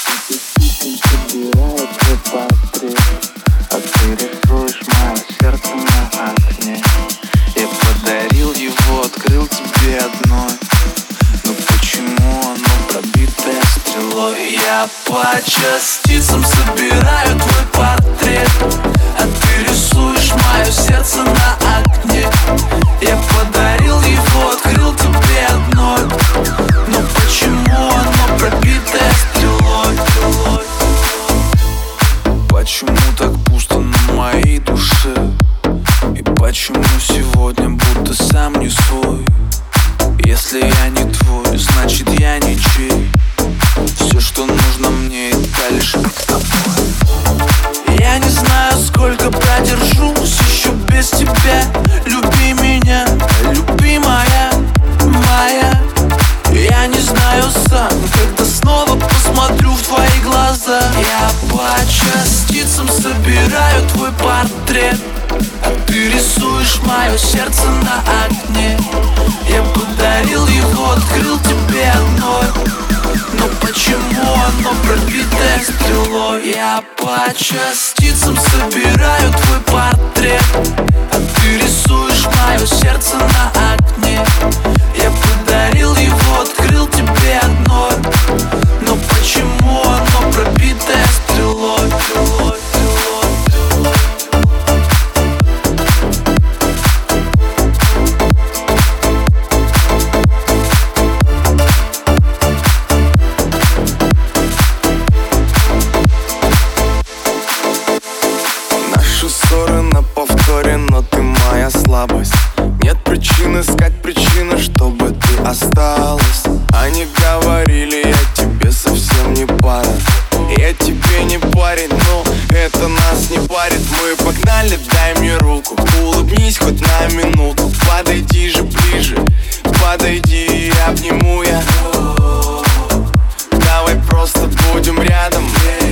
Собирает твой портрет, а ты рисуешь мое сердце на окне. Я подарил его, открыл тебе одной, но почему оно пробитое стрелой? Я по частицам собираю твой портрет, а ты рисуешь мое сердце на окне. Я подарил его, открыл тебе одной, но почему оно пробитое стрелой? Почему так пусто на моей душе? И почему сегодня будто сам не свой? Если я не твой, значит я ничей. Все, что нужно мне, это лишь быть тобой. Я не знаю, сколько продержусь еще без тебя. Люби меня, любимая моя. Я не знаю сам, когда снова посмотрю в твои глаза. Я по частицам собираю твой портрет, а ты рисуешь мое сердце на окне. Я подарил его, открыл тебе одной, но почему оно пробитое стрелой? Я по частицам собираю твой портрет, а ты рисуешь мое сердце на окне. Я подарил его, открыл тебе одной, но почему оно пробитое стрелой? Наши ссоры на повторе, но ты моя слабость. Нет причин искать причины, чтобы ты осталась. Они говорили, я тебе совсем не пара. Я тебе не парень, но это нас не парит. Мы погнали, дай мне руку, улыбнись хоть на минуту. Подойди же ближе, подойди и обниму я. Давай просто будем рядом,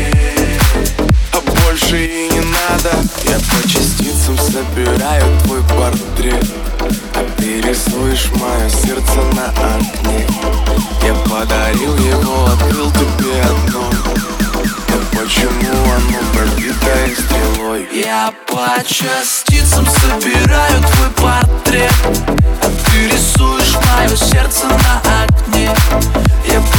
а больше и не надо. Я по частицам собираю твой портрет, а ты рисуешь мое сердце на окне. Я подарил его, открыл тебе одно, но почему оно пробитое стрелой? Я по частицам собираю твой портрет, а ты рисуешь мое сердце на окне. Я